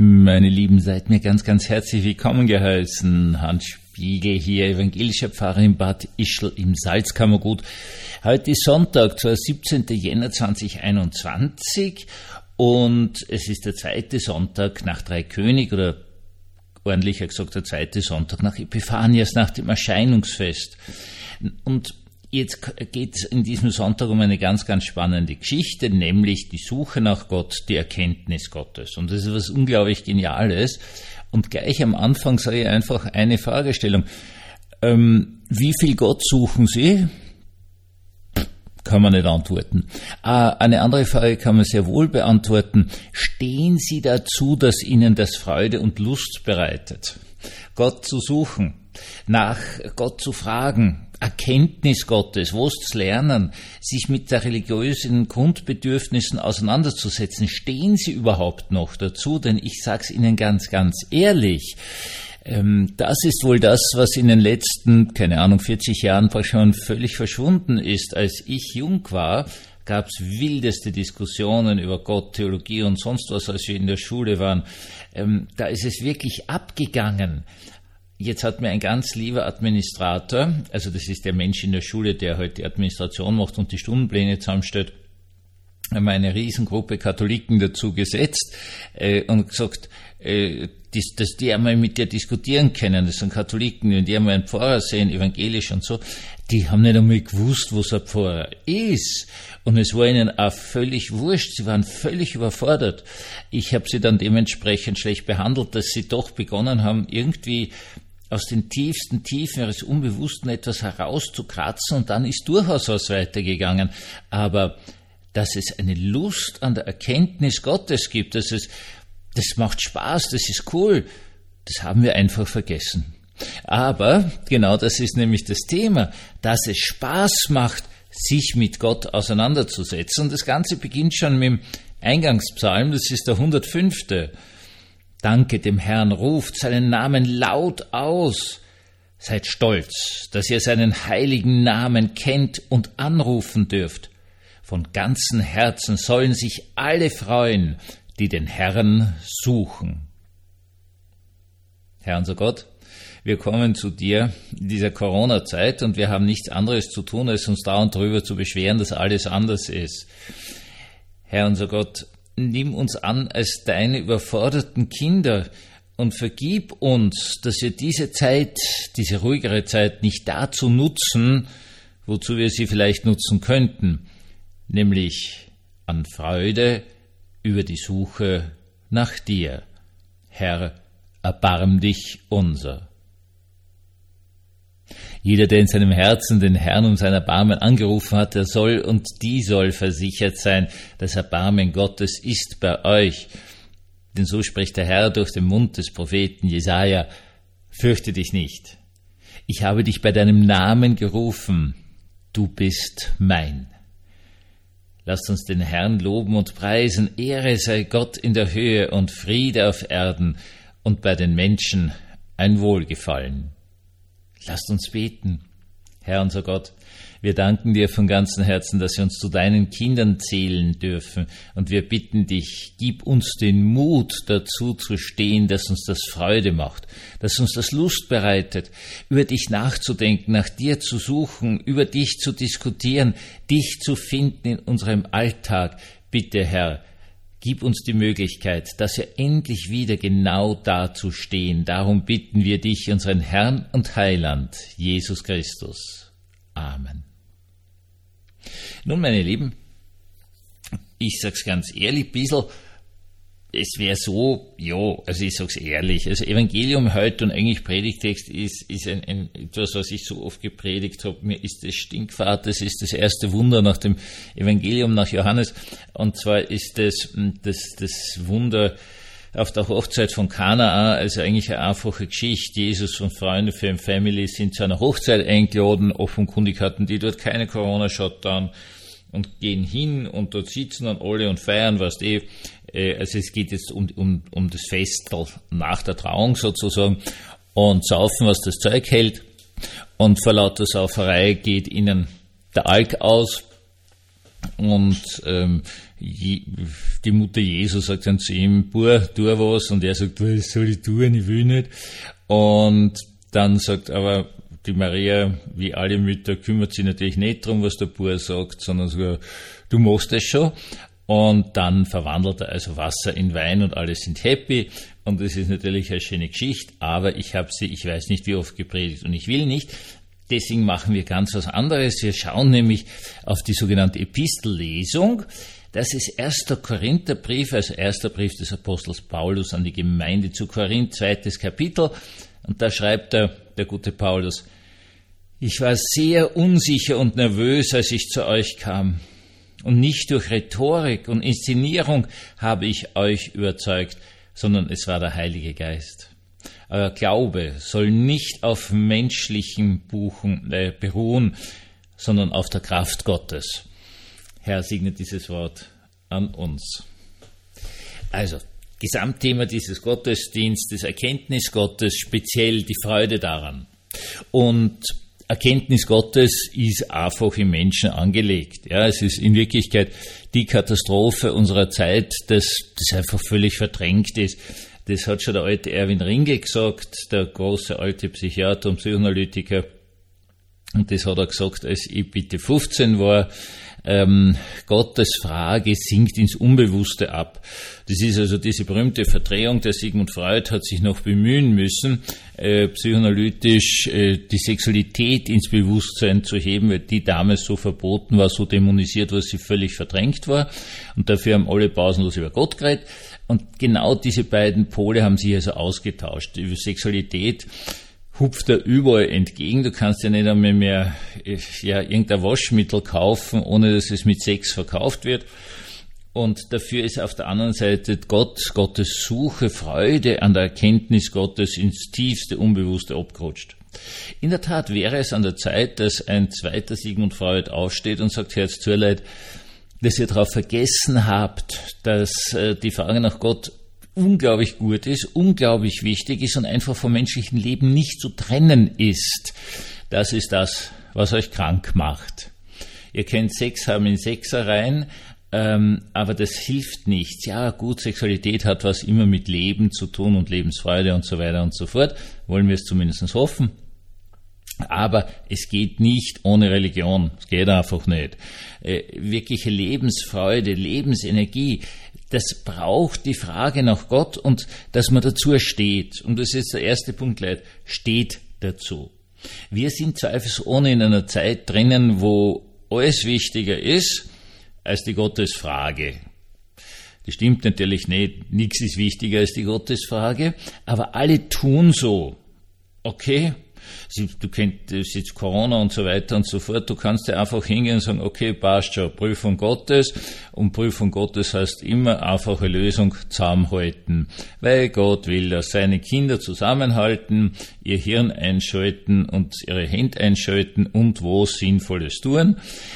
Meine Lieben, seid mir ganz, ganz herzlich willkommen geheißen. Hans Spiegel hier, evangelischer Pfarrer in Bad Ischl im Salzkammergut. Heute ist Sonntag, zwar 17. Jänner 2021 und es ist der zweite Sonntag nach Dreikönig oder ordentlicher gesagt der zweite Sonntag nach Epiphanias, nach dem Erscheinungsfest. Und jetzt geht es in diesem Sonntag um eine ganz, ganz spannende Geschichte, nämlich die Suche nach Gott, die Erkenntnis Gottes. Und das ist was unglaublich Geniales. Und gleich am Anfang sage ich einfach eine Fragestellung. Wie viel Gott suchen Sie? Kann man nicht antworten. Eine andere Frage kann man sehr wohl beantworten. Stehen Sie dazu, dass Ihnen das Freude und Lust bereitet? Gott zu suchen, nach Gott zu fragen, Erkenntnis Gottes, was zu lernen, sich mit der religiösen Grundbedürfnissen auseinanderzusetzen. Stehen Sie überhaupt noch dazu? Denn ich sage es Ihnen ganz, ganz ehrlich, das ist wohl das, was in den letzten, 40 Jahren schon völlig verschwunden ist. Als ich jung war, gab es wildeste Diskussionen über Gott, Theologie und sonst was, als wir in der Schule waren. Da ist es wirklich abgegangen. Jetzt hat mir ein ganz lieber Administrator, also das ist der Mensch in der Schule, der heute die Administration macht und die Stundenpläne zusammenstellt, eine Riesengruppe Katholiken dazu gesetzt und gesagt, dass die einmal mit dir diskutieren können. Das sind Katholiken, wenn die einmal einen Pfarrer sehen, evangelisch und so, die haben nicht einmal gewusst, was ein Pfarrer ist. Und es war ihnen auch völlig wurscht, sie waren völlig überfordert. Ich habe sie dann dementsprechend schlecht behandelt, dass sie doch begonnen haben, irgendwie aus den tiefsten Tiefen ihres Unbewussten etwas herauszukratzen und dann ist durchaus was weitergegangen. Aber dass es eine Lust an der Erkenntnis Gottes gibt, das macht Spaß, das ist cool, das haben wir einfach vergessen. Aber genau das ist nämlich das Thema, dass es Spaß macht, sich mit Gott auseinanderzusetzen. Und das Ganze beginnt schon mit dem Eingangspsalm, das ist der 105. Danke dem Herrn, ruft seinen Namen laut aus. Seid stolz, dass ihr seinen heiligen Namen kennt und anrufen dürft. Von ganzem Herzen sollen sich alle freuen, die den Herrn suchen. Herr unser Gott, wir kommen zu dir in dieser Corona-Zeit und wir haben nichts anderes zu tun, als uns dauernd darüber zu beschweren, dass alles anders ist. Herr unser Gott, nimm uns an als deine überforderten Kinder und vergib uns, dass wir diese Zeit, diese ruhigere Zeit nicht dazu nutzen, wozu wir sie vielleicht nutzen könnten, nämlich an Freude über die Suche nach dir. Herr, erbarm dich unser. Jeder, der in seinem Herzen den Herrn um sein Erbarmen angerufen hat, der soll und die soll versichert sein, das Erbarmen Gottes ist bei euch. Denn so spricht der Herr durch den Mund des Propheten Jesaja, fürchte dich nicht. Ich habe dich bei deinem Namen gerufen, du bist mein. Lasst uns den Herrn loben und preisen, Ehre sei Gott in der Höhe und Friede auf Erden und bei den Menschen ein Wohlgefallen. Lasst uns beten. Herr unser Gott, wir danken dir von ganzem Herzen, dass wir uns zu deinen Kindern zählen dürfen und wir bitten dich, gib uns den Mut dazu zu stehen, dass uns das Freude macht, dass uns das Lust bereitet, über dich nachzudenken, nach dir zu suchen, über dich zu diskutieren, dich zu finden in unserem Alltag. Bitte, Herr, gib uns die Möglichkeit, dass wir endlich wieder genau dazu stehen. Darum bitten wir dich, unseren Herrn und Heiland, Jesus Christus. Amen. Nun, meine Lieben, ich sag's ganz ehrlich, es wäre so, also ich sag's ehrlich, also Evangelium heute und eigentlich Predigtext ist etwas, was ich so oft gepredigt habe. Mir ist das Stinkfahrt, das ist das erste Wunder nach dem Evangelium nach Johannes, und zwar ist das Wunder auf der Hochzeit von Kanaa, also eigentlich eine einfache Geschichte. Jesus und Freunde für eine Family sind zu einer Hochzeit eingeladen, offenkundig hatten die dort keine Corona-Shutdown und gehen hin und dort sitzen dann alle und feiern, also es geht jetzt um das Festel nach der Trauung sozusagen und saufen, was das Zeug hält, und vor lauter Sauferei geht ihnen der Alk aus Und die Mutter Jesu sagt dann zu ihm, Bur, tu was, und er sagt, was soll ich tun, ich will nicht. Und dann sagt aber die Maria, wie alle Mütter, kümmert sich natürlich nicht drum, was der Bur sagt, sondern sogar, du machst es schon. Und dann verwandelt er also Wasser in Wein und alle sind happy. Und das ist natürlich eine schöne Geschichte, aber ich habe sie, ich weiß nicht wie oft gepredigt und ich will nicht. Deswegen machen wir ganz was anderes. Wir schauen nämlich auf die sogenannte Epistellesung. Das ist 1. Korintherbrief, also erster Brief des Apostels Paulus an die Gemeinde zu Korinth, 2. Kapitel. Und da schreibt der gute Paulus, ich war sehr unsicher und nervös, als ich zu euch kam. Und nicht durch Rhetorik und Inszenierung habe ich euch überzeugt, sondern es war der Heilige Geist. Euer Glaube soll nicht auf menschlichen beruhen, sondern auf der Kraft Gottes. Herr, segne dieses Wort an uns. Also, Gesamtthema dieses Gottesdienstes, Erkenntnis Gottes, speziell die Freude daran. Und Erkenntnis Gottes ist einfach im Menschen angelegt. Ja, es ist in Wirklichkeit die Katastrophe unserer Zeit, dass das einfach völlig verdrängt ist. Das hat schon der alte Erwin Ringe gesagt, der große alte Psychiater und Psychoanalytiker. Und das hat er gesagt, als ich bitte 15 war. Gottes Frage sinkt ins Unbewusste ab. Das ist also diese berühmte Verdrehung. Der Sigmund Freud hat sich noch bemühen müssen, psychoanalytisch die Sexualität ins Bewusstsein zu heben, weil die damals so verboten war, so dämonisiert war, sie völlig verdrängt war. Und dafür haben alle pausenlos über Gott geredet. Und genau diese beiden Pole haben sich also ausgetauscht. Über Sexualität hupft er überall entgegen. Du kannst ja nicht einmal mehr irgendein Waschmittel kaufen, ohne dass es mit Sex verkauft wird. Und dafür ist auf der anderen Seite Gottes Suche, Freude an der Erkenntnis Gottes ins tiefste Unbewusste abgerutscht. In der Tat wäre es an der Zeit, dass ein zweiter Sigmund Freud aufsteht und sagt, Herz zu Leid, dass ihr darauf vergessen habt, dass die Frage nach Gott unglaublich gut ist, unglaublich wichtig ist und einfach vom menschlichen Leben nicht zu trennen ist. Das ist das, was euch krank macht. Ihr könnt Sex haben in Sexereien, aber das hilft nichts. Ja gut, Sexualität hat was immer mit Leben zu tun und Lebensfreude und so weiter und so fort. Wollen wir es zumindest hoffen. Aber es geht nicht ohne Religion. Es geht einfach nicht. Wirkliche Lebensfreude, Lebensenergie, das braucht die Frage nach Gott und dass man dazu steht. Und das ist jetzt der erste Punkt, Leute, steht dazu. Wir sind zweifelsohne in einer Zeit drinnen, wo alles wichtiger ist als die Gottesfrage. Das stimmt natürlich nicht, nichts ist wichtiger als die Gottesfrage, aber alle tun so. Okay? Du kennst jetzt Corona und so weiter und so fort, du kannst ja einfach hingehen und sagen, okay, passt schon, Prüfung Gottes, und Prüfung Gottes heißt immer einfache Lösung, zusammenhalten, weil Gott will, dass seine Kinder zusammenhalten, ihr Hirn einschalten und ihre Hände einschalten und wo Sinnvolles tun.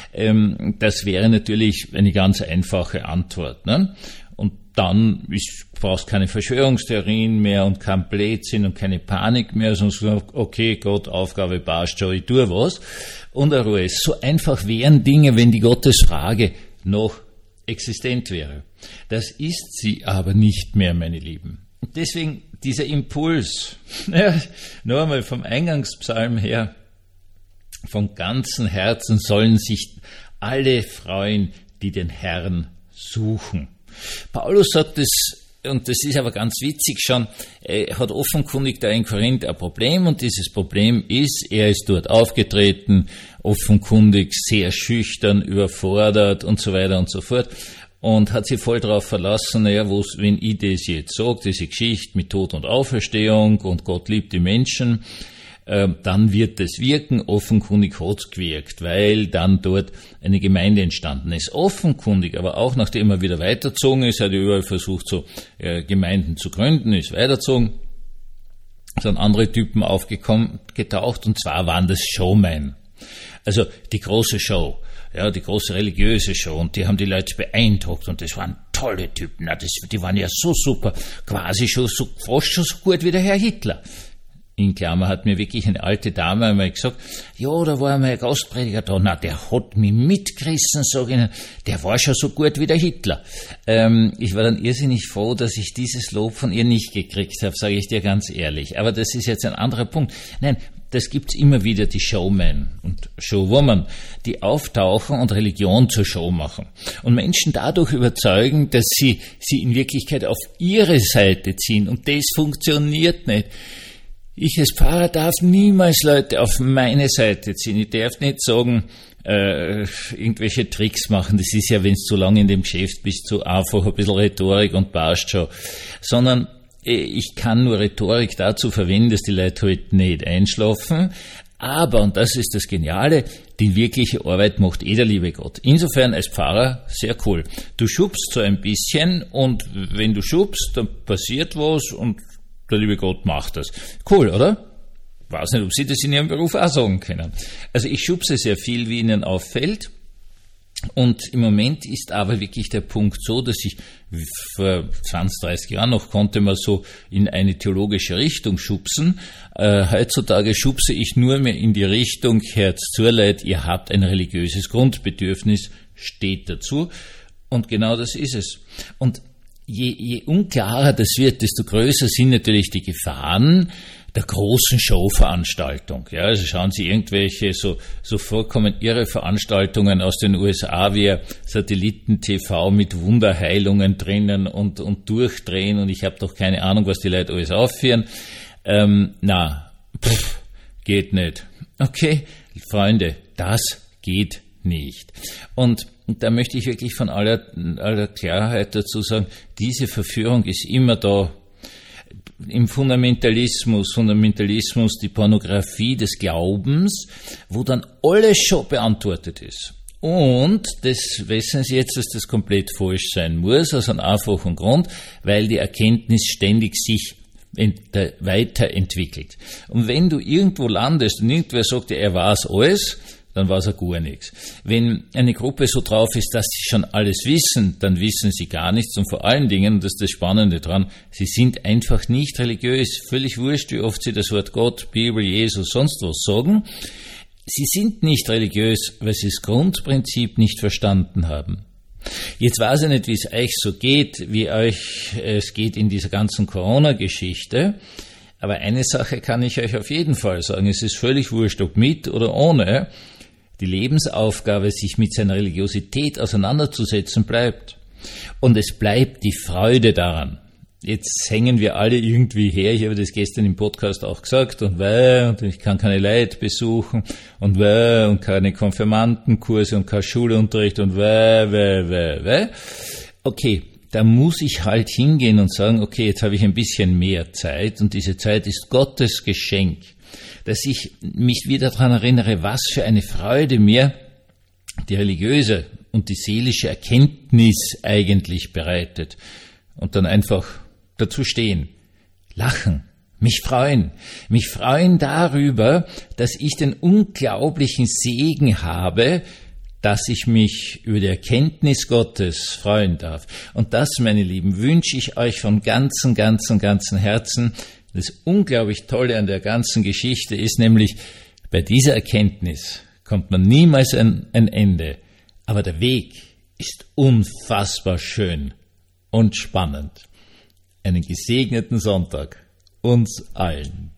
Das wäre natürlich eine ganz einfache Antwort, ne? Und dann brauchst keine Verschwörungstheorien mehr und kein Blödsinn und keine Panik mehr, sondern okay, Gott, Aufgabe passt schon, ich tue was. Und eine Ruhe. So einfach wären Dinge, wenn die Gottesfrage noch existent wäre. Das ist sie aber nicht mehr, meine Lieben. Und deswegen dieser Impuls, noch einmal vom Eingangspsalm her, von ganzem Herzen sollen sich alle freuen, die den Herrn suchen. Paulus sagt das, und das ist aber ganz witzig schon, er hat offenkundig da in Korinth ein Problem, und dieses Problem ist, er ist dort aufgetreten, offenkundig sehr schüchtern, überfordert und so weiter und so fort, und hat sich voll darauf verlassen, wenn ich das jetzt sage, diese Geschichte mit Tod und Auferstehung und Gott liebt die Menschen, dann wird das wirken. Offenkundig hat es gewirkt, weil dann dort eine Gemeinde entstanden ist. Offenkundig, aber auch nachdem er wieder weitergezogen ist, hat er überall versucht, so Gemeinden zu gründen, ist weitergezogen, sind andere Typen aufgetaucht, und zwar waren das Showmen. Also die große Show, ja, die große religiöse Show, und die haben die Leute beeindruckt, und das waren tolle Typen, die waren ja so super, quasi fast schon so gut wie der Herr Hitler. In Klammer hat mir wirklich eine alte Dame einmal gesagt, ja, da war einmal ein Gastprediger da, na, der hat mich mitgerissen, sag ich Ihnen, der war schon so gut wie der Hitler. Ich war dann irrsinnig froh, dass ich dieses Lob von ihr nicht gekriegt habe, sage ich dir ganz ehrlich. Aber das ist jetzt ein anderer Punkt. Nein, das gibt's immer wieder, die Showmen und Showwoman, die auftauchen und Religion zur Show machen. Und Menschen dadurch überzeugen, dass sie in Wirklichkeit auf ihre Seite ziehen. Und das funktioniert nicht. Ich als Pfarrer darf niemals Leute auf meine Seite ziehen. Ich darf nicht sagen, irgendwelche Tricks machen. Das ist ja, wenn du so lange in dem Geschäft bist, so einfach ein bisschen Rhetorik und passt schon. Sondern ich kann nur Rhetorik dazu verwenden, dass die Leute halt nicht einschlafen. Aber, und das ist das Geniale, die wirkliche Arbeit macht der liebe Gott. Insofern als Pfarrer sehr cool. Du schubst so ein bisschen und wenn du schubst, dann passiert was und der liebe Gott macht das. Cool, oder? Weiß nicht, ob Sie das in Ihrem Beruf auch sagen können. Also ich schubse sehr viel, wie Ihnen auffällt. Und im Moment ist aber wirklich der Punkt so, dass ich vor 20, 30 Jahren noch konnte man so in eine theologische Richtung schubsen. Heutzutage schubse ich nur mehr in die Richtung, Herz zur Leid, ihr habt ein religiöses Grundbedürfnis, steht dazu. Und genau das ist es. Und je unklarer das wird, desto größer sind natürlich die Gefahren der großen Showveranstaltung. Ja, also schauen Sie irgendwelche so vollkommen irre Veranstaltungen aus den USA wie Satelliten-TV mit Wunderheilungen drinnen und durchdrehen und ich habe doch keine Ahnung, was die Leute alles aufführen. Geht nicht. Okay, Freunde, das geht nicht. Und da möchte ich wirklich von aller Klarheit dazu sagen, diese Verführung ist immer da. Im Fundamentalismus, die Pornografie des Glaubens, wo dann alles schon beantwortet ist. Und das wissen Sie jetzt, dass das komplett falsch sein muss, aus einem einfachen Grund, weil die Erkenntnis ständig sich weiterentwickelt. Und wenn du irgendwo landest und irgendwer sagt, er weiß alles, dann weiß er gar nichts. Wenn eine Gruppe so drauf ist, dass sie schon alles wissen, dann wissen sie gar nichts. Und vor allen Dingen, und das ist das Spannende dran, sie sind einfach nicht religiös. Völlig wurscht, wie oft sie das Wort Gott, Bibel, Jesus, sonst was sagen. Sie sind nicht religiös, weil sie das Grundprinzip nicht verstanden haben. Jetzt weiß ich nicht, wie es euch so geht, wie euch es geht in dieser ganzen Corona-Geschichte. Aber eine Sache kann ich euch auf jeden Fall sagen. Es ist völlig wurscht, ob mit oder ohne. Die Lebensaufgabe, sich mit seiner Religiosität auseinanderzusetzen, bleibt. Und es bleibt die Freude daran. Jetzt hängen wir alle irgendwie her, ich habe das gestern im Podcast auch gesagt, und ich kann keine Leute besuchen, und keine Konfirmandenkurse und kein Schulunterricht, und Okay, da muss ich halt hingehen und sagen, okay, jetzt habe ich ein bisschen mehr Zeit, und diese Zeit ist Gottes Geschenk. Dass ich mich wieder daran erinnere, was für eine Freude mir die religiöse und die seelische Erkenntnis eigentlich bereitet. Und dann einfach dazu stehen, lachen, mich freuen darüber, dass ich den unglaublichen Segen habe, dass ich mich über die Erkenntnis Gottes freuen darf. Und das, meine Lieben, wünsche ich euch von ganzem Herzen. Das unglaublich Tolle an der ganzen Geschichte ist nämlich, bei dieser Erkenntnis kommt man niemals an ein Ende, aber der Weg ist unfassbar schön und spannend. Einen gesegneten Sonntag uns allen.